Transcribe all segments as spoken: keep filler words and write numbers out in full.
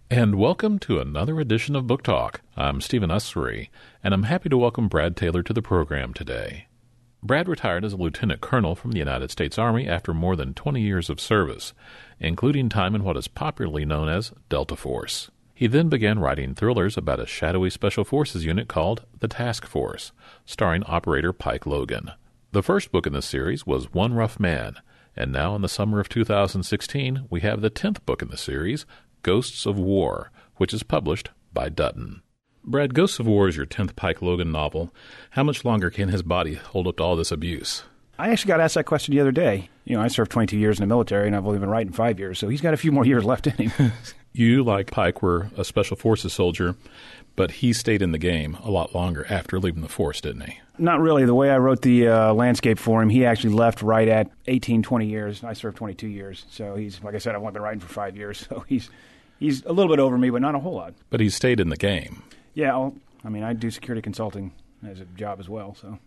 And welcome to another edition of Book Talk. I'm Stephen Ussery, and I'm happy to welcome Brad Taylor to the program today. Brad retired as a lieutenant colonel from the United States Army after more than twenty years of service, including time in what is popularly known as Delta Force. He then began writing thrillers about a shadowy Special Forces unit called the Task Force, starring Operator Pike Logan. The first book in this series was One Rough Man, and now in the summer of two thousand sixteen, we have the tenth book in the series, Ghosts of War, which is published by Dutton. Brad, Ghosts of War is your tenth Pike Logan novel. How much longer can his body hold up to all this abuse? I actually got asked that question the other day. You know, I served twenty-two years in the military, and I've only been writing five years, so he's got a few more years left in him. You, like Pike, were a Special Forces soldier, but he stayed in the game a lot longer after leaving the force, didn't he? Not really. The way I wrote the uh, landscape for him, he actually left right at eighteen, twenty years. I served twenty-two years. So he's, like I said, I've only been writing for five years. So he's he's a little bit over me, but not a whole lot. But he stayed in the game. Yeah. I'll, I mean, I do security consulting as a job as well, so.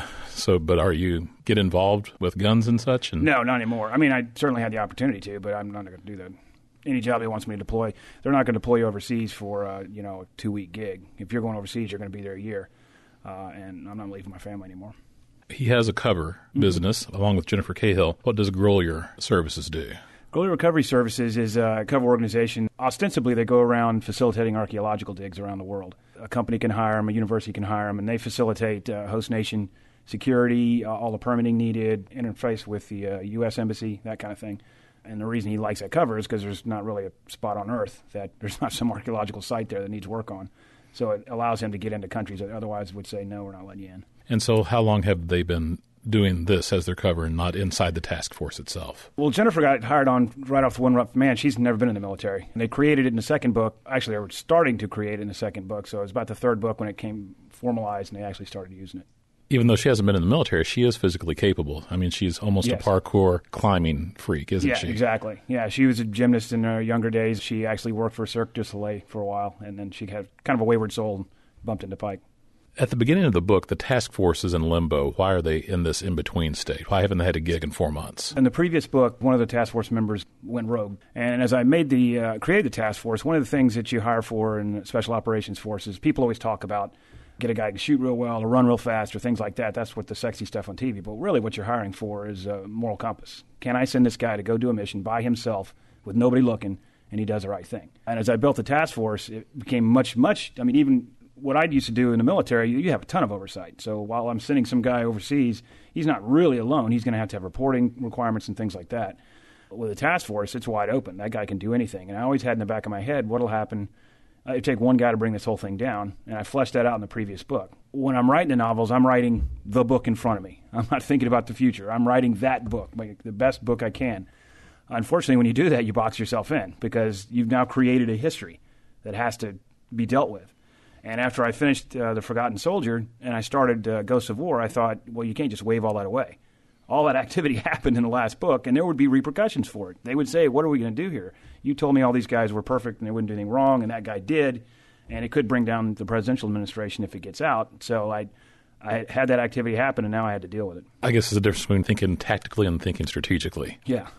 So, but are you get involved with guns and such? And No, not anymore. I mean, I certainly had the opportunity to, but I'm not going to do that. Any job he wants me to deploy, they're not going to deploy you overseas for, uh, you know, a two-week gig. If you're going overseas, you're going to be there a year, uh, and I'm not leaving my family anymore. He has a cover mm-hmm. business along with Jennifer Cahill. What does Grolier Services do? Grolier Recovery Services is a cover organization. Ostensibly, they go around facilitating archaeological digs around the world. A company can hire them, a university can hire them, and they facilitate uh, host nation security, uh, all the permitting needed, interface with the uh, U S Embassy, that kind of thing. And the reason he likes that cover is because there's not really a spot on Earth that there's not some archaeological site there that needs work on. So it allows him to get into countries that otherwise would say, no, we're not letting you in. And so how long have they been doing this as their cover and not inside the task force itself? Well, Jennifer got hired on right off the One Rough Man. She's never been in the military. And they created it in the second book. Actually, they were starting to create it in the second book. So it was about the third book when it came formalized and they actually started using it. Even though she hasn't been in the military, she is physically capable. I mean, she's almost yes. a parkour climbing freak, isn't yeah, she? Yeah, exactly. Yeah, she was a gymnast in her younger days. She actually worked for Cirque du Soleil for a while, and then she had kind of a wayward soul and bumped into Pike. At the beginning of the book, the task force is in limbo. Why are they in this in-between state? Why haven't they had a gig in four months? In the previous book, one of the task force members went rogue. And as I made the uh, created the task force, one of the things that you hire for in special operations forces, people always talk about get a guy who can shoot real well or run real fast or things like that. That's what the sexy stuff on T V. But really what you're hiring for is a moral compass. Can I send this guy to go do a mission by himself with nobody looking and he does the right thing? And as I built the task force, it became much, much, I mean, even what I used to do in the military, you have a ton of oversight. So while I'm sending some guy overseas, he's not really alone. He's going to have to have reporting requirements and things like that. With a task force, it's wide open. That guy can do anything. And I always had in the back of my head, what'll happen? Uh, it'd take one guy to bring this whole thing down. And I fleshed that out in the previous book. When I'm writing the novels, I'm writing the book in front of me. I'm not thinking about the future. I'm writing that book, like the best book I can. Unfortunately, when you do that, you box yourself in because you've now created a history that has to be dealt with. And after I finished uh, The Forgotten Soldier and I started uh, Ghosts of War, I thought, well, you can't just wave all that away. All that activity happened in the last book, and there would be repercussions for it. They would say, what are we going to do here? You told me all these guys were perfect and they wouldn't do anything wrong, and that guy did, and it could bring down the presidential administration if it gets out. So I I had that activity happen, and now I had to deal with it. I guess there's a difference between thinking tactically and thinking strategically. Yeah.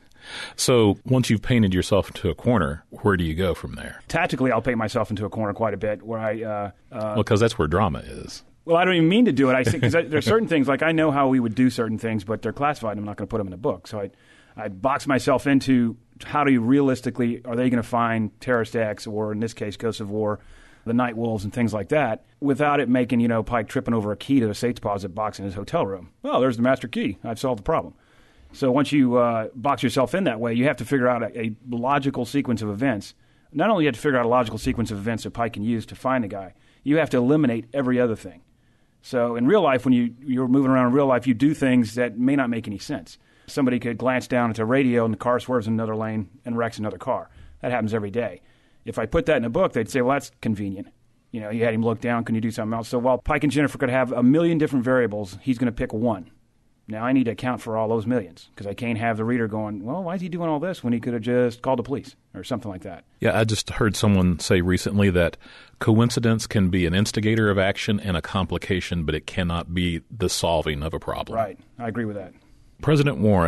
So once you've painted yourself into a corner, where do you go from there? Tactically, I'll paint myself into a corner quite a bit where I... Uh, uh, well, because that's where drama is. Well, I don't even mean to do it. I think because there's certain things, like I know how we would do certain things, but they're classified. I'm not going to put them in a book. So I, I box myself into how do you realistically, are they going to find Terrorist X or, in this case, Ghosts of War, the Night Wolves and things like that, without it making, you know, Pike tripping over a key to a safe deposit box in his hotel room. Well, there's the master key. I've solved the problem. So once you uh, box yourself in that way, you have to figure out a, a logical sequence of events. Not only do you have to figure out a logical sequence of events that Pike can use to find the guy, you have to eliminate every other thing. So in real life, when you, you're moving around in real life, you do things that may not make any sense. Somebody could glance down at a radio and the car swerves in another lane and wrecks another car. That happens every day. If I put that in a book, they'd say, well, that's convenient. You know, you had him look down, can you do something else? So while Pike and Jennifer could have a million different variables, he's going to pick one. Now I need to account for all those millions because I can't have the reader going, well, why is he doing all this when he could have just called the police or something like that? Yeah, I just heard someone say recently that coincidence can be an instigator of action and a complication, but it cannot be the solving of a problem. Right. I agree with that. President Warren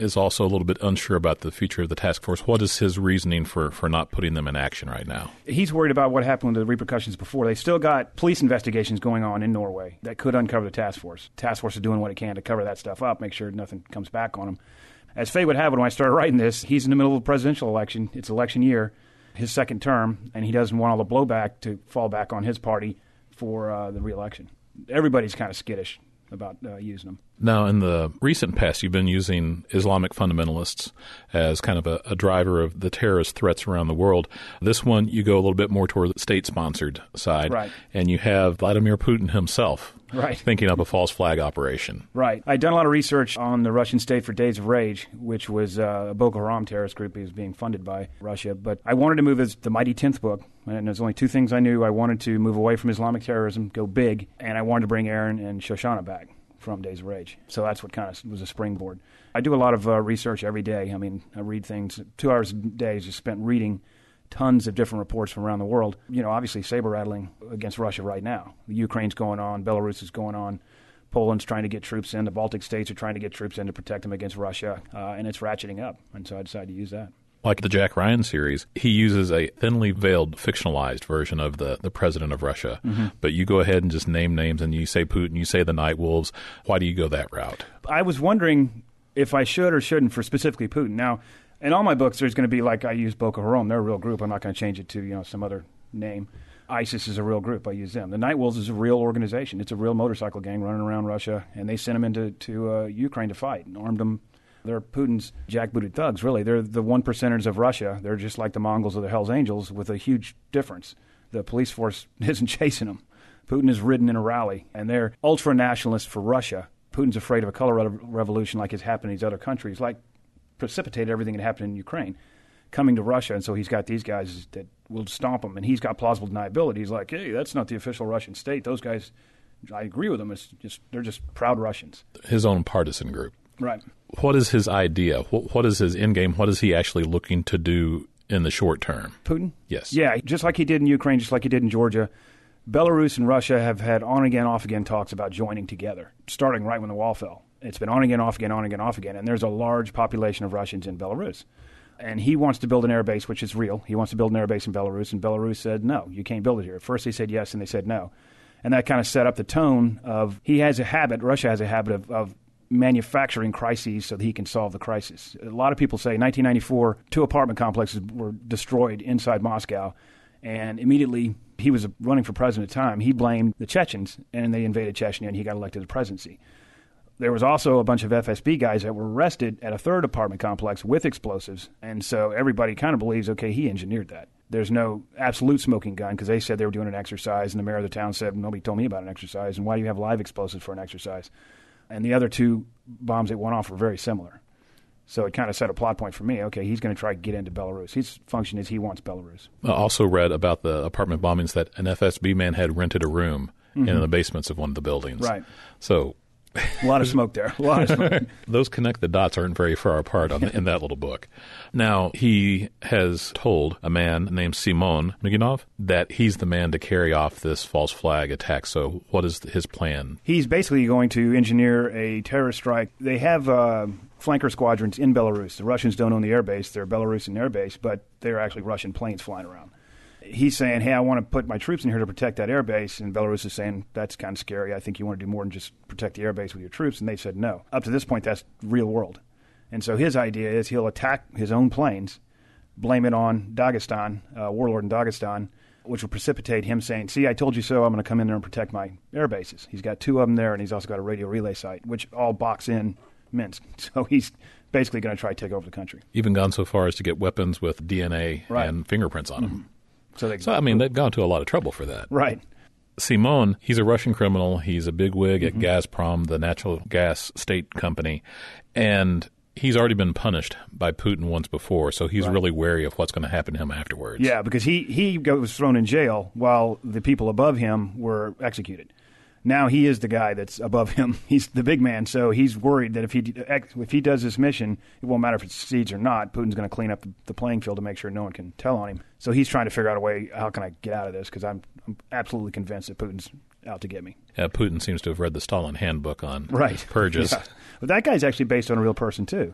is also a little bit unsure about the future of the task force. What is his reasoning for, for not putting them in action right now? He's worried about what happened with the repercussions before. They still got police investigations going on in Norway that could uncover the task force. Task force is doing what it can to cover that stuff up, make sure nothing comes back on him. As fate would have it, when I started writing this, he's in the middle of a presidential election. It's election year, his second term, and he doesn't want all the blowback to fall back on his party for uh, the re-election. Everybody's kind of skittish about uh, using them. Now, in the recent past, you've been using Islamic fundamentalists as kind of a, a driver of the terrorist threats around the world. This one, you go a little bit more toward the state-sponsored side, right. And you have Vladimir Putin himself right. thinking up a false flag operation. Right. I'd done a lot of research on the Russian state for Days of Rage, which was uh, a Boko Haram terrorist group that was being funded by Russia. But I wanted to move as the Mighty Tenth Book, and there's only two things I knew. I wanted to move away from Islamic terrorism, go big, and I wanted to bring Aaron and Shoshana back from Days of Rage. So that's what kind of was a springboard. I do a lot of uh, research every day. I mean, I read things. Two hours a day is just spent reading tons of different reports from around the world. You know, obviously saber-rattling against Russia right now. The Ukraine's going on. Belarus is going on. Poland's trying to get troops in. The Baltic states are trying to get troops in to protect them against Russia. Uh, and it's ratcheting up. And so I decided to use that. Like the Jack Ryan series, he uses a thinly veiled, fictionalized version of the, the president of Russia. Mm-hmm. But you go ahead and just name names, and you say Putin, you say the Night Wolves. Why do you go that route? I was wondering if I should or shouldn't for specifically Putin. Now, in all my books, there's going to be like I use Boko Haram. They're a real group. I'm not going to change it to you know some other name. ISIS is a real group. I use them. The Night Wolves is a real organization. It's a real motorcycle gang running around Russia, and they sent them into to, uh, Ukraine to fight and armed them. They're Putin's jackbooted thugs, really. They're the one percenters of Russia. They're just like the Mongols or the Hells Angels with a huge difference. The police force isn't chasing them. Putin is ridden in a rally, and they're ultra-nationalists for Russia. Putin's afraid of a color revolution like has happened in these other countries, like precipitated everything that happened in Ukraine, coming to Russia. And so he's got these guys that will stomp him, and he's got plausible deniability. He's like, hey, that's not the official Russian state. Those guys, I agree with them. It's just they're just proud Russians. His own partisan group. Right. What is his idea? What, what is his end game? What is he actually looking to do in the short term? Putin? Yes. Yeah, just like he did in Ukraine, just like he did in Georgia. Belarus and Russia have had on-again, off-again talks about joining together, starting right when the wall fell. It's been on-again, off-again, on-again, off-again, and there's a large population of Russians in Belarus. And he wants to build an air base, which is real. He wants to build an air base in Belarus, and Belarus said, no, you can't build it here. At first they said yes, and they said no. And that kind of set up the tone of he has a habit, Russia has a habit of, of manufacturing crises so that he can solve the crisis. A lot of people say nineteen ninety-four, two apartment complexes were destroyed inside Moscow, and immediately he was running for president at the time. He blamed the Chechens, and they invaded Chechnya, and he got elected to the presidency. There was also a bunch of F S B guys that were arrested at a third apartment complex with explosives, and so everybody kind of believes, okay, he engineered that. There's no absolute smoking gun because they said they were doing an exercise, and the mayor of the town said, nobody told me about an exercise, and why do you have live explosives for an exercise? And the other two bombs that went off were very similar. So it kind of set a plot point for me. Okay, he's going to try to get into Belarus. His function is he wants Belarus. I also read about the apartment bombings that an F S B man had rented a room mm-hmm. in the basements of one of the buildings. Right. So a lot of smoke there. A lot of smoke. Those connect the dots aren't very far apart on the, in that little book. Now, he has told a man named Simon Miginov that he's the man to carry off this false flag attack. So what is his plan? He's basically going to engineer a terrorist strike. They have uh, flanker squadrons in Belarus. The Russians don't own the airbase. They're Belarusian airbase, but they're actually Russian planes flying around. He's saying, hey, I want to put my troops in here to protect that airbase. And Belarus is saying, that's kind of scary. I think you want to do more than just protect the airbase with your troops. And they said no. Up to this point, that's real world. And so his idea is he'll attack his own planes, blame it on Dagestan, a warlord in Dagestan, which will precipitate him saying, see, I told you so. I'm going to come in there and protect my air bases. He's got two of them there, and he's also got a radio relay site, which all box in Minsk. So he's basically going to try to take over the country. Even gone so far as to get weapons with D N A right. and fingerprints on them. Mm-hmm. So, they, so, I mean, they've gone to a lot of trouble for that. Right. Simon, he's a Russian criminal. He's a bigwig mm-hmm. at Gazprom, the natural gas state company. And he's already been punished by Putin once before, so he's right. really wary of what's going to happen to him afterwards. Yeah, because he, he was thrown in jail while the people above him were executed. Now he is the guy that's above him. He's the big man, so he's worried that if he if he does this mission, it won't matter if it succeeds or not. Putin's going to clean up the, the playing field to make sure no one can tell on him. So he's trying to figure out a way, how can I get out of this, because I'm, I'm absolutely convinced that Putin's out to get me. Yeah, Putin seems to have read the Stalin handbook on right. purges. Yeah. But that guy's actually based on a real person, too.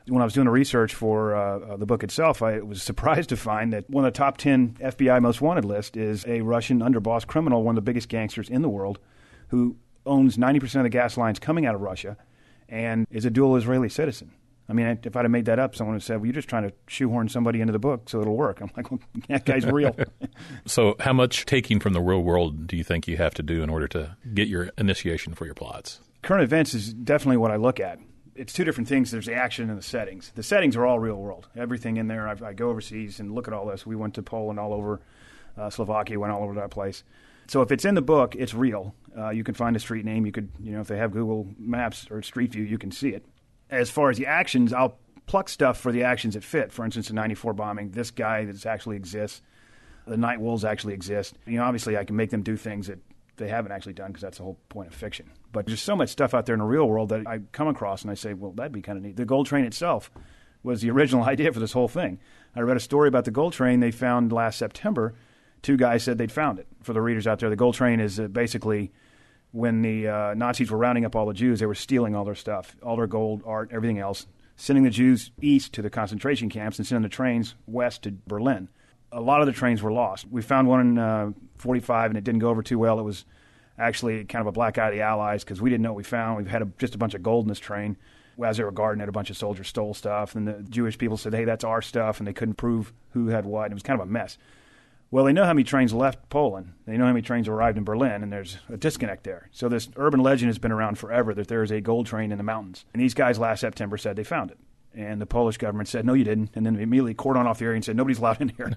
When I was doing the research for uh, the book itself, I was surprised to find that one of the top ten F B I most wanted list is a Russian underboss criminal, one of the biggest gangsters in the world, who owns ninety percent of the gas lines coming out of Russia and is a dual Israeli citizen. I mean, if I'd have made that up, someone would have said, well, you're just trying to shoehorn somebody into the book so it'll work. I'm like, well, that guy's real. So how much taking from the real world do you think you have to do in order to get your initiation for your plots? Current events is definitely what I look at. It's two different things. There's the action and the settings. The settings are all real world. Everything in there, I, I go overseas and look at all this. We went to Poland all over, uh, Slovakia, went all over that place. So if it's in the book, it's real. Uh, you can find a street name. You could, you know, if they have Google Maps or Street View, you can see it. As far as the actions, I'll pluck stuff for the actions that fit. For instance, the ninety-four bombing, this guy that actually exists, the Night Wolves actually exist. You know, obviously I can make them do things that they haven't actually done because that's the whole point of fiction. But there's so much stuff out there in the real world that I come across and I say, well, that'd be kind of neat. The Gold Train itself was the original idea for this whole thing. I read a story about the Gold Train they found last September. Two guys said they'd found it. For the readers out there, the Gold Train is uh, basically when the uh, Nazis were rounding up all the Jews, they were stealing all their stuff, all their gold, art, everything else, sending the Jews east to the concentration camps and sending the trains west to Berlin. A lot of the trains were lost. We found one in uh, forty-five, and it didn't go over too well. It was actually kind of a black eye of the Allies because we didn't know what we found. We had a, just a bunch of gold in this train. As they were guarding it, a bunch of soldiers stole stuff, and the Jewish people said, hey, that's our stuff, and they couldn't prove who had what. And it was kind of a mess. Well, they know how many trains left Poland. They know how many trains arrived in Berlin, and there's a disconnect there. So this urban legend has been around forever that there is a gold train in the mountains. And these guys last September said they found it. And the Polish government said, no, you didn't. And then immediately cordoned off the area and said, nobody's allowed in here.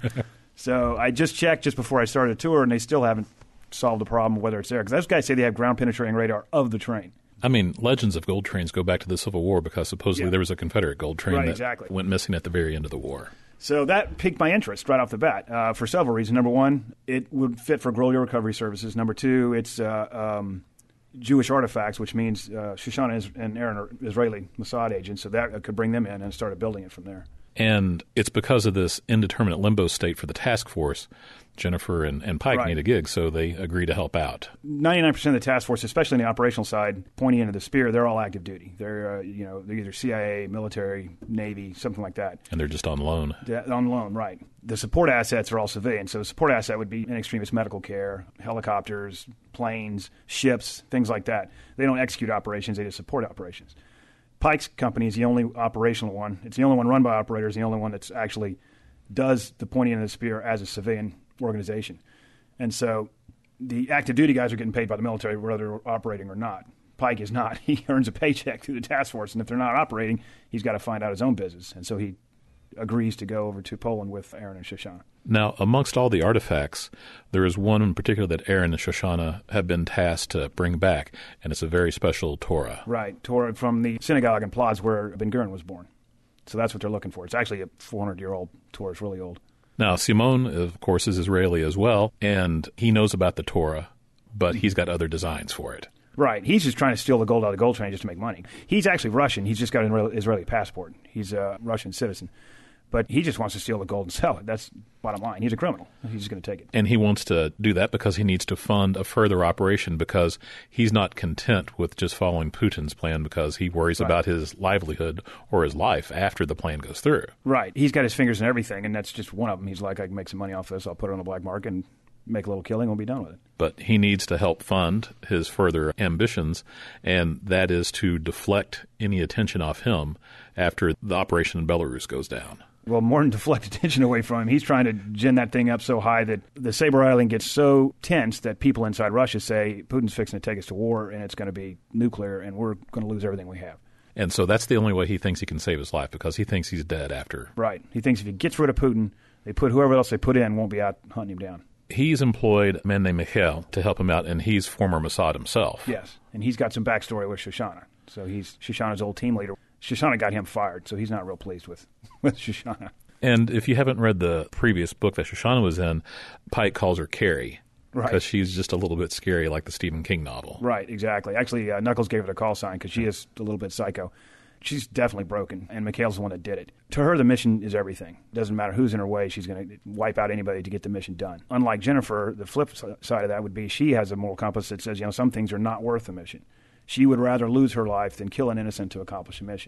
So I just checked just before I started the tour, and they still haven't solved the problem of whether it's there. Because those guys say they have ground-penetrating radar of the train. I mean, legends of gold trains go back to the Civil War because supposedly Yeah. there was a Confederate gold train Right, that exactly. went missing at the very end of the war. So that piqued my interest right off the bat uh, for several reasons. Number one, it would fit for guerrilla recovery services. Number two, it's uh, um, Jewish artifacts, which means uh, Shoshana is, and Aaron are Israeli Mossad agents, so that could bring them in and started building it from there. And it's because of this indeterminate limbo state for the task force, Jennifer and, and Pike Right. need a gig, so they agree to help out. ninety-nine percent of the task force, especially on the operational side, pointing into the spear, they're all active duty. They're, uh, you know, they're either C I A, military, Navy, something like that. And they're just on loan. They're on loan, right. The support assets are all civilian. So the support asset would be in extremis medical care, helicopters, planes, ships, things like that. They don't execute operations, they just support operations. Pike's company is the only operational one. It's the only one run by operators, the only one that's actually does the pointing in the spear as a civilian organization. And so the active duty guys are getting paid by the military whether they're operating or not. Pike is not. He earns a paycheck through the task force, and if they're not operating, he's got to find out his own business. And so he agrees to go over to Poland with Aaron and Shoshana. Now, amongst all the artifacts, there is one in particular that Aaron and Shoshana have been tasked to bring back, and it's a very special Torah. Right, Torah from the synagogue in Plaz where Ben Gurion was born. So that's what they're looking for. It's actually a four hundred year old Torah. It's really old. Now, Simon, of course, is Israeli as well, and he knows about the Torah, but he's got other designs for it. Right. He's just trying to steal the gold out of the gold train just to make money. He's actually Russian. He's just got an Israeli passport. He's a Russian citizen. But he just wants to steal the gold and sell it. That's bottom line. He's a criminal. He's just going to take it. And he wants to do that because he needs to fund a further operation because he's not content with just following Putin's plan because he worries Right. about his livelihood or his life after the plan goes through. Right. He's got his fingers in everything, and that's just one of them. He's like, I can make some money off this. I'll put it on the black market and make a little killing. We'll be done with it. But he needs to help fund his further ambitions, and that is to deflect any attention off him after the operation in Belarus goes down. Well, more than deflect attention away from him, he's trying to gin that thing up so high that the Sabre Island gets so tense that people inside Russia say Putin's fixing to take us to war and it's going to be nuclear and we're going to lose everything we have. And so that's the only way he thinks he can save his life because he thinks he's dead after. Right. He thinks if he gets rid of Putin, they put whoever else they put in won't be out hunting him down. He's employed a man named Mikhail to help him out, and he's former Mossad himself. Yes. And he's got some backstory with Shoshana. So he's Shoshana's old team leader. Shoshana got him fired, so he's not real pleased with, with Shoshana. And if you haven't read the previous book that Shoshana was in, Pike calls her Carrie. Right. Because she's just a little bit scary like the Stephen King novel. Right, exactly. Actually, uh, Knuckles gave her the call sign because she is a little bit psycho. She's definitely broken, and Mikhail's the one that did it. To her, the mission is everything. It doesn't matter who's in her way. She's going to wipe out anybody to get the mission done. Unlike Jennifer, the flip side of that would be she has a moral compass that says, you know, some things are not worth the mission. She would rather lose her life than kill an innocent to accomplish a mission.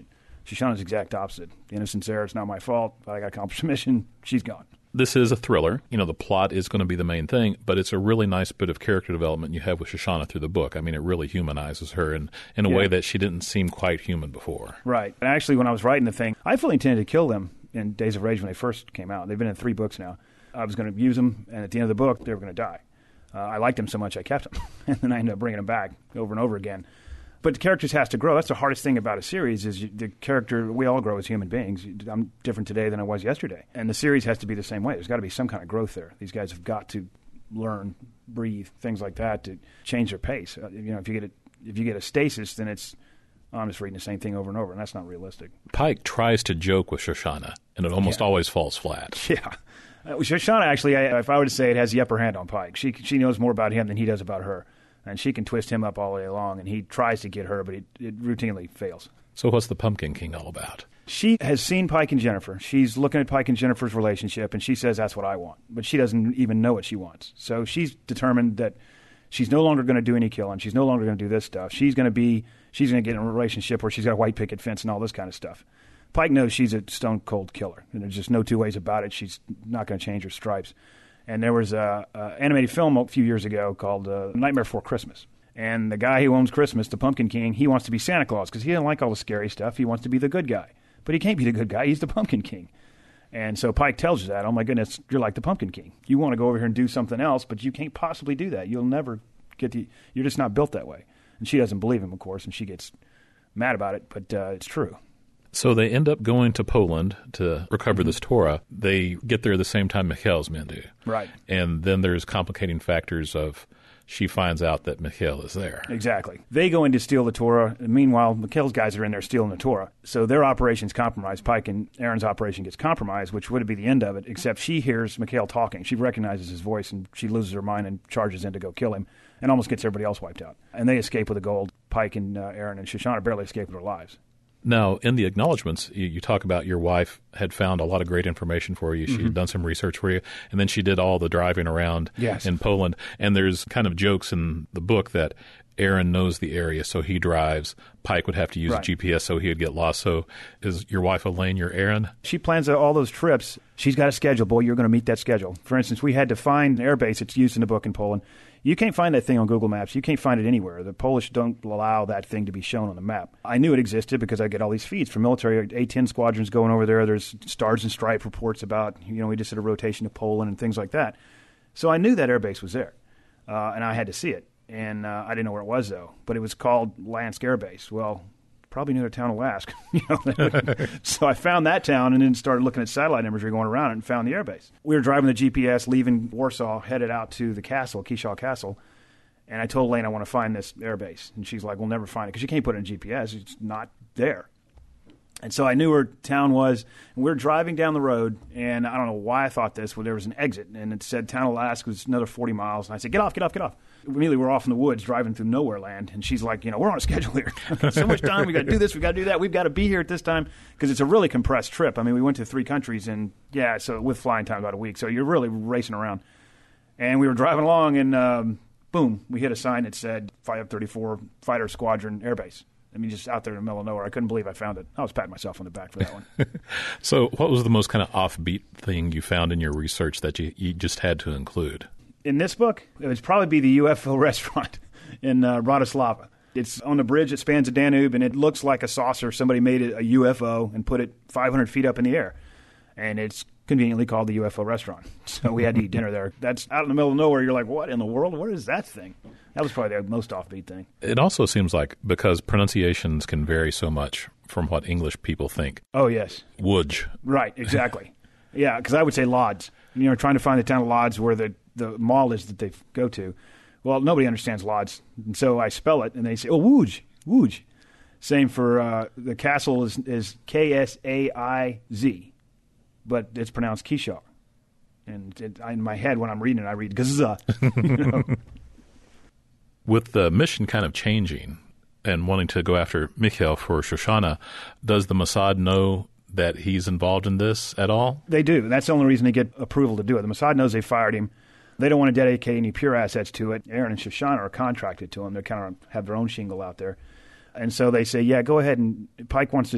Shoshana's the exact opposite. The innocent's there. It's not my fault. But I got accomplished a mission. She's gone. This is a thriller. You know, the plot is going to be the main thing, but it's a really nice bit of character development you have with Shoshana through the book. I mean, it really humanizes her in, in a yeah. way that she didn't seem quite human before. Right. And actually, when I was writing the thing, I fully intended to kill them in Days of Rage when they first came out. They've been in three books now. I was going to use them, and at the end of the book, they were going to die. Uh, I liked them so much, I kept them. And then I ended up bringing them back over and over again. But the characters has to grow. That's the hardest thing about a series is you, the character, we all grow as human beings. I'm different today than I was yesterday. And the series has to be the same way. There's got to be some kind of growth there. These guys have got to learn, breathe, things like that to change their pace. Uh, you know, if you get a, if you get a stasis, then it's, oh, I'm just reading the same thing over and over, and that's not realistic. Pike tries to joke with Shoshana, and it almost yeah. always falls flat. Yeah. Uh, Shoshana, actually, I, if I were to say it, has the upper hand on Pike. She she knows more about him than he does about her. And she can twist him up all day long, and he tries to get her, but it, it routinely fails. So what's the Pumpkin King all about? She has seen Pike and Jennifer. She's looking at Pike and Jennifer's relationship, and she says that's what I want. But she doesn't even know what she wants. So she's determined that she's no longer going to do any killing. She's no longer going to do this stuff. She's going to be, she's going to get in a relationship where she's got a white picket fence and all this kind of stuff. Pike knows she's a stone-cold killer, and there's just no two ways about it. She's not going to change her stripes. And there was an animated film a few years ago called uh, Nightmare Before Christmas. And the guy who owns Christmas, the Pumpkin King, he wants to be Santa Claus because he doesn't like all the scary stuff. He wants to be the good guy. But he can't be the good guy. He's the Pumpkin King. And so Pike tells you that. Oh, my goodness, you're like the Pumpkin King. You want to go over here and do something else, but you can't possibly do that. You'll never get the – you're just not built that way. And she doesn't believe him, of course, and she gets mad about it, but uh, it's true. So they end up going to Poland to recover mm-hmm. this Torah. They get there the same time Mikhail's men do. Right. And then there's complicating factors of she finds out that Mikhail is there. Exactly. They go in to steal the Torah. And meanwhile, Mikhail's guys are in there stealing the Torah. So their operation's compromised. Pike and Aaron's operation gets compromised, which would be the end of it, except she hears Mikhail talking. She recognizes his voice, and she loses her mind and charges in to go kill him and almost gets everybody else wiped out. And they escape with the gold. Pike and uh, Aaron and Shoshana barely escape with their lives. Now, in the acknowledgments, you, you talk about your wife had found a lot of great information for you. She mm-hmm. had done some research for you, and then she did all the driving around yes. in Poland. And there's kind of jokes in the book that Aaron knows the area, so he drives. Pike would have to use right. a G P S, so he'd get lost. So is your wife Elaine your Aaron? She plans all those trips. She's got a schedule. Boy, you're going to meet that schedule. For instance, we had to find an air base that's used in the book in Poland. You can't find that thing on Google Maps. You can't find it anywhere. The Polish don't allow that thing to be shown on the map. I knew it existed because I get all these feeds from military A ten squadrons going over there. There's Stars and Stripe reports about, you know, we just did a rotation to Poland and things like that. So I knew that air base was there, uh, and I had to see it. And uh, I didn't know where it was, though. But it was called Lansk Air Base. Well, probably near the town of Lask. you know? So I found that town and then started looking at satellite imagery going around it and found the air base. We were driving the G P S, leaving Warsaw, headed out to the castle, Kishaw Castle. And I told Elaine I want to find this air base. And she's like, we'll never find it because you can't put it in G P S. It's not there. And so I knew where town was. And we were driving down the road, and I don't know why I thought this, but there was an exit. And it said town of Lask was another forty miles. And I said, get off, get off, get off. Immediately we're off in the woods driving through nowhere land. And she's like, you know, we're on a schedule here. So much time. We got to do this. We got to do that. We've got to be here at this time because it's a really compressed trip. I mean, we went to three countries, and, yeah, so with flying time about a week. So you're really racing around. And we were driving along, and um, boom, we hit a sign that said five thirty-four Fighter Squadron Air Base. I mean, just out there in the middle of nowhere. I couldn't believe I found it. I was patting myself on the back for that one. So what was the most kind of offbeat thing you found in your research that you, you just had to include? In this book, it would probably be the U F O restaurant in uh, Bratislava. It's on the bridge that spans the Danube, and it looks like a saucer. Somebody made it a U F O and put it five hundred feet up in the air. And it's conveniently called the U F O restaurant. So we had to eat dinner there. That's out in the middle of nowhere. You're like, what in the world? What is that thing? That was probably the most offbeat thing. It also seems like, because pronunciations can vary so much from what English people think. Oh, yes. Woods. Right, exactly. Yeah, because I would say Lodz. You know, trying to find the town of Lodz where the, the mall is that they go to. Well, nobody understands Lodz. And so I spell it, and they say, oh, Wooge, Wooge. Same for uh, the castle is, is K S A I Z. But it's pronounced Kishaw. And it, in my head, when I'm reading it, I read Gazza. You know? With the mission kind of changing and wanting to go after Mikhail for Shoshana, does the Mossad know that he's involved in this at all? They do. That's the only reason they get approval to do it. The Mossad knows they fired him. They don't want to dedicate any pure assets to it. Aaron and Shoshana are contracted to him. They kind of have their own shingle out there. And so they say, yeah, go ahead. And Pike wants to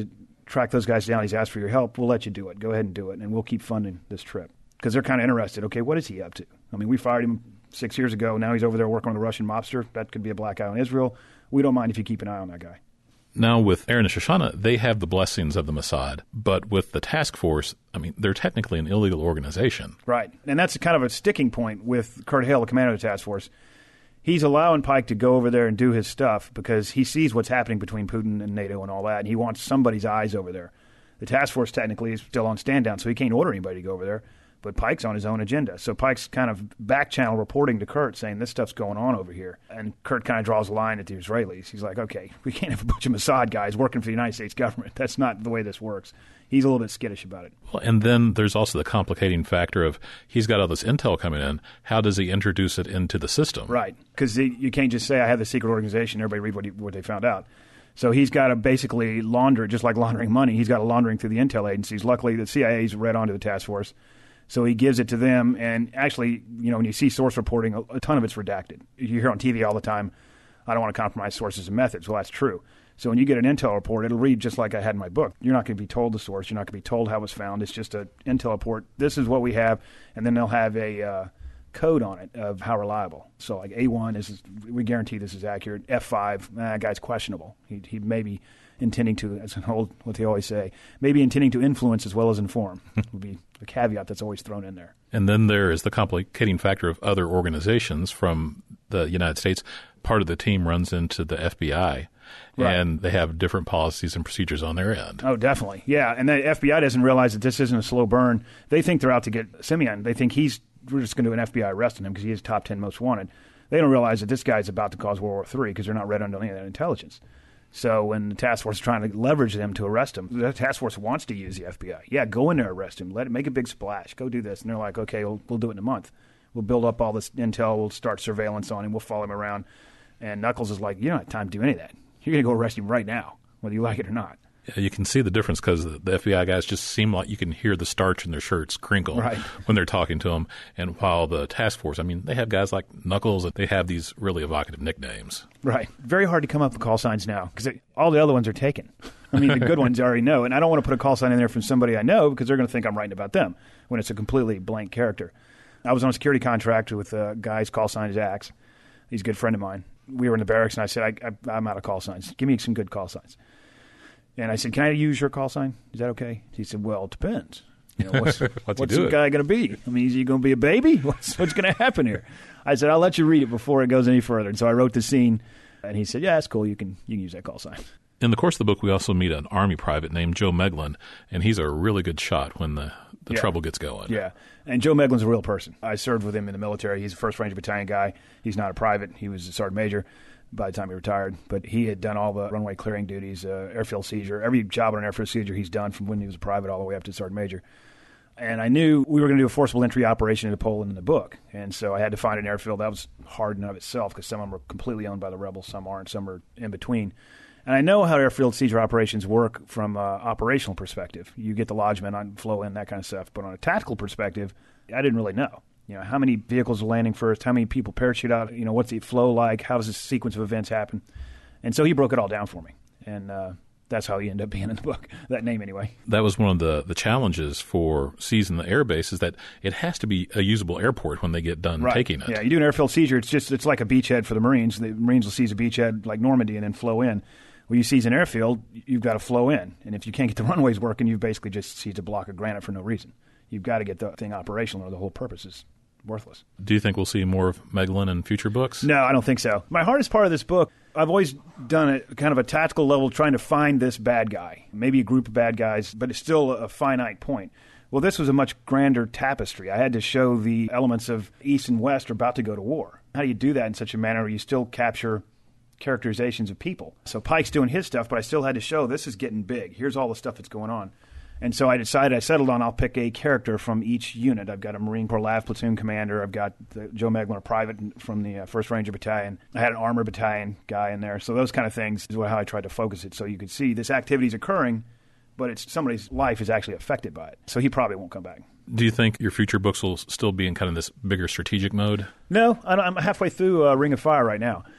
track those guys down. He's asked for your help. We'll let you do it. Go ahead and do it, and we'll keep funding this trip. Because they're kind of interested. Okay, what is he up to? I mean, we fired him six years ago. Now he's over there working on the Russian mobster. That could be a black eye on Israel. We don't mind if you keep an eye on that guy. Now, with Aaron and Shoshana, they have the blessings of the Mossad. But with the task force, I mean, they're technically an illegal organization. Right. And that's kind of a sticking point with Kurt Hale, the commander of the task force. He's allowing Pike to go over there and do his stuff because he sees what's happening between Putin and NATO and all that, and he wants somebody's eyes over there. The task force technically is still on stand down, so he can't order anybody to go over there. But Pike's on his own agenda. So Pike's kind of back-channel reporting to Kurt saying this stuff's going on over here. And Kurt kind of draws a line at the Israelis. He's like, okay, we can't have a bunch of Mossad guys working for the United States government. That's not the way this works. He's a little bit skittish about it. Well, and then there's also the complicating factor of he's got all this intel coming in. How does he introduce it into the system? Right, because you can't just say, I have the secret organization, everybody read what, he, what they found out. So he's got to basically launder, just like laundering money, he's got to laundering through the intel agencies. Luckily, the C I A's read onto the task force. So he gives it to them, and actually, you know, when you see source reporting, a, a ton of it's redacted. You hear on T V all the time, I don't want to compromise sources and methods. Well, that's true. So when you get an intel report, it'll read just like I had in my book. You're not going to be told the source. You're not going to be told how it was found. It's just an intel report. This is what we have, and then they'll have a uh, code on it of how reliable. So like A one, is we guarantee this is accurate. F five, nah, that guy's questionable. He, he may be intending to, as an old, what they always say, maybe intending to influence as well as inform would be a caveat that's always thrown in there. And then there is the complicating factor of other organizations from the United States. Part of the team runs into the F B I, right, and they have different policies and procedures on their end. Oh, definitely. Yeah, and the F B I doesn't realize that this isn't a slow burn. They think they're out to get Simeon. They think he's, we're just going to do an F B I arrest on him because he is top ten most wanted. They don't realize that this guy's about to cause World War Three because they're not read under any of that intelligence. So when the task force is trying to leverage them to arrest him, the task force wants to use the F B I. Yeah, go in there, arrest him. Let it make a big splash. Go do this. And they're like, okay, we'll, we'll do it in a month. We'll build up all this intel. We'll start surveillance on him. We'll follow him around. And Knuckles is like, you don't have time to do any of that. You're going to go arrest him right now, whether you like it or not. Yeah, you can see the difference because the F B I guys just seem like you can hear the starch in their shirts crinkle right when they're talking to them. And while the task force, I mean, they have guys like Knuckles, they have these really evocative nicknames. Right. Very hard to come up with call signs now because all the other ones are taken. I mean, the good ones I already know. And I don't want to put a call sign in there from somebody I know because they're going to think I'm writing about them when it's a completely blank character. I was on a security contract with a guy's call sign is Axe. He's a good friend of mine. We were in the barracks, and I said, I, I, I'm out of call signs. Give me some good call signs. And I said, can I use your call sign? Is that okay? He said, well, it depends. You know, what's what's, what's the guy going to be? I mean, is he going to be a baby? What's, what's going to happen here? I said, I'll let you read it before it goes any further. And so I wrote the scene, and he said, yeah, that's cool. You can you can use that call sign. In the course of the book, we also meet an Army private named Joe Meglin, and he's a really good shot when the, the yeah. trouble gets going. Yeah, and Joe Meglin's a real person. I served with him in the military. He's a first Ranger Battalion guy. He's not a private. He was a sergeant major by the time he retired. But he had done all the runway clearing duties, uh, airfield seizure, every job on an airfield seizure he's done from when he was a private all the way up to sergeant major. And I knew we were going to do a forcible entry operation into Poland in the book. And so I had to find an airfield. That was hard in and of itself because some of them were completely owned by the rebels, some aren't, some are in between. And I know how airfield seizure operations work from an operational perspective. You get the lodgemen on flow in, that kind of stuff. But on a tactical perspective, I didn't really know. You know, how many vehicles are landing first? How many people parachute out? You know, what's the flow like? How does this sequence of events happen? And so he broke it all down for me. And uh, that's how he ended up being in the book, that name anyway. That was one of the, the challenges for seizing the air base is that it has to be a usable airport when they get done right. taking it. Yeah, you do an airfield seizure, it's just it's like a beachhead for the Marines. The Marines will seize a beachhead like Normandy and then flow in. When you seize an airfield, you've got to flow in. And if you can't get the runways working, you've basically just seized a block of granite for no reason. You've got to get the thing operational or the whole purpose is worthless. Do you think we'll see more of Meglin in future books? No, I don't think so. My hardest part of this book, I've always done it kind of a tactical level trying to find this bad guy, maybe a group of bad guys, but it's still a finite point. Well, this was a much grander tapestry. I had to show the elements of East and West are about to go to war. How do you do that in such a manner where you still capture characterizations of people? So Pike's doing his stuff, but I still had to show this is getting big. Here's all the stuff that's going on. And so I decided, I settled on I'll pick a character from each unit. I've got a Marine Corps L A V platoon commander. I've got the Joe Meglin, a private from the uh, first Ranger Battalion. I had an armor battalion guy in there. So those kind of things is how I tried to focus it so you could see this activity is occurring, but it's somebody's life is actually affected by it. So he probably won't come back. Do you think your future books will still be in kind of this bigger strategic mode? No, I'm halfway through uh, Ring of Fire right now.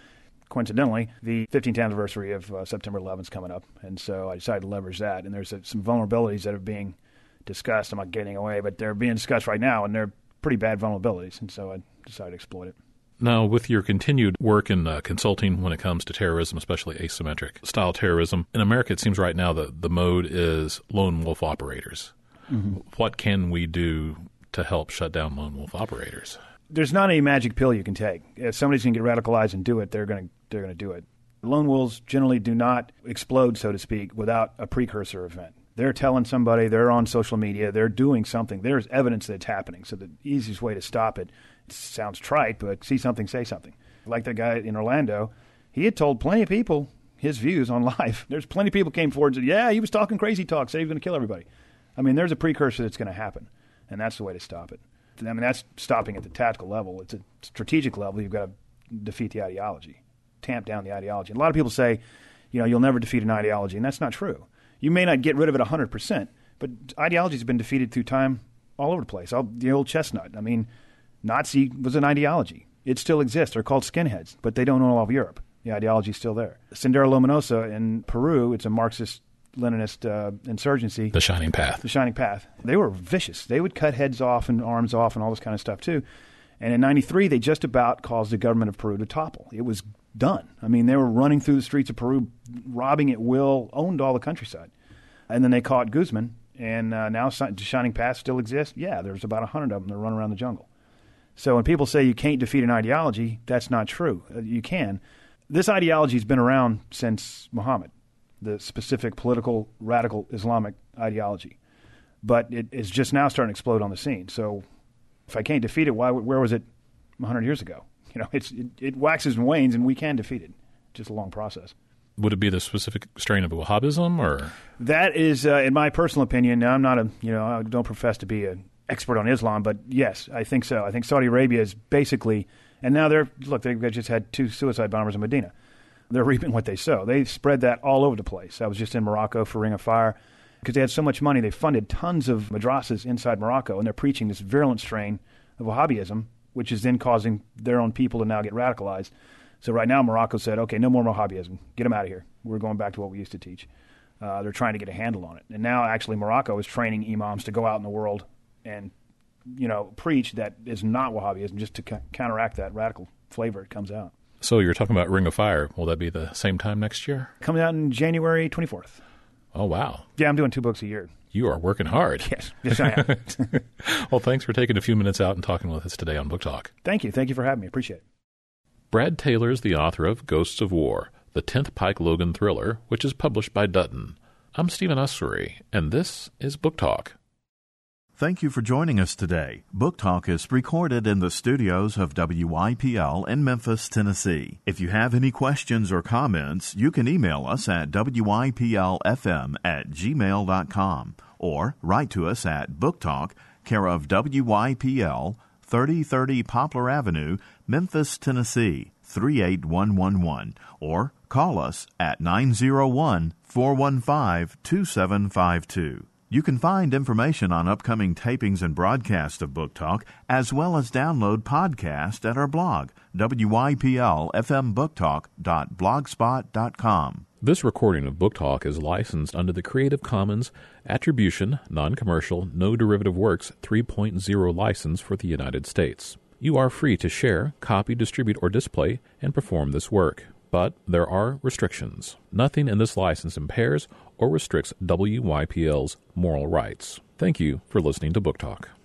coincidentally, the fifteenth anniversary of uh, September eleventh is coming up, and so I decided to leverage that. And there's uh, some vulnerabilities that are being discussed. I'm not getting away, but they're being discussed right now, and they're pretty bad vulnerabilities, and so I decided to exploit it. Now, with your continued work in uh, consulting when it comes to terrorism, especially asymmetric style terrorism, in America it seems right now that the mode is lone wolf operators. Mm-hmm. What can we do to help shut down lone wolf operators? There's not a magic pill you can take. If somebody's going to get radicalized and do it, they're going to they're going to do it. Lone wolves generally do not explode, so to speak, without a precursor event. They're telling somebody, they're on social media, they're doing something. There's evidence that it's happening. So the easiest way to stop it, it sounds trite, but see something, say something. Like the guy in Orlando, he had told plenty of people his views on life. There's plenty of people came forward and said, yeah, he was talking crazy talk, said he was going to kill everybody. I mean, there's a precursor that's going to happen, and that's the way to stop it. I mean, that's stopping at the tactical level. It's a strategic level. You've got to defeat the ideology, tamp down the ideology. And a lot of people say, you know, you'll never defeat an ideology, and that's not true. You may not get rid of it one hundred percent, but ideology has been defeated through time all over the place. All, the old chestnut. I mean, Nazi was an ideology. It still exists. They're called skinheads, but they don't own all of Europe. The ideology is still there. Sendero Luminoso in Peru, it's a Marxist-Leninist uh, insurgency. The Shining Path. The Shining Path. They were vicious. They would cut heads off and arms off and all this kind of stuff, too. And in ninety-three, they just about caused the government of Peru to topple. It was done. I mean, they were running through the streets of Peru, robbing at will, owned all the countryside. And then they caught Guzman, and uh, now Shining Path still exists. Yeah, there's about a hundred of them that run around the jungle. So when people say you can't defeat an ideology, that's not true. Uh, you can. This ideology has been around since Muhammad, the specific political, radical Islamic ideology. But it is just now starting to explode on the scene. So if I can't defeat it, why? Where was it one hundred years ago? You know, it's it, it waxes and wanes, and we can defeat it. Just a long process. Would it be the specific strain of Wahhabism, or that is, uh, in my personal opinion? Now, I'm not a, you know, I don't profess to be an expert on Islam, but yes, I think so. I think Saudi Arabia is basically, and now they're look, they've just had two suicide bombers in Medina. They're reaping what they sow. They spread that all over the place. I was just in Morocco for Ring of Fire because they had so much money. They funded tons of madrasas inside Morocco, and they're preaching this virulent strain of Wahhabism, which is then causing their own people to now get radicalized. So right now Morocco said, okay, no more Wahhabism. Get them out of here. We're going back to what we used to teach. Uh, they're trying to get a handle on it. And now actually Morocco is training imams to go out in the world and, you know, preach that is not Wahhabism, just to c- counteract that radical flavor that comes out. So you're talking about Ring of Fire. Will that be the same time next year? Coming out in January twenty-fourth. Oh, wow. Yeah, I'm doing two books a year. You are working hard. Yes, yes I am. Well, thanks for taking a few minutes out and talking with us today on Book Talk. Thank you. Thank you for having me. Appreciate it. Brad Taylor is the author of Ghosts of War, the tenth Pike Logan thriller, which is published by Dutton. I'm Stephen Ussery, and this is Book Talk. Thank you for joining us today. Book Talk is recorded in the studios of W I P L in Memphis, Tennessee. If you have any questions or comments, you can email us at W I P L F M at gmail dot com or write to us at Book Talk, care of W I P L, thirty thirty Poplar Avenue, Memphis, Tennessee, three eight one one one, or call us at nine zero one, four one five, two seven five two. You can find information on upcoming tapings and broadcasts of Book Talk, as well as download podcasts at our blog, W I P L F M book talk dot blogspot dot com. This recording of Book Talk is licensed under the Creative Commons Attribution, Non-Commercial, No Derivative Works three point oh license for the United States. You are free to share, copy, distribute, or display, and perform this work. But there are restrictions. Nothing in this license impairs or restricts W Y P L's moral rights. Thank you for listening to Book Talk.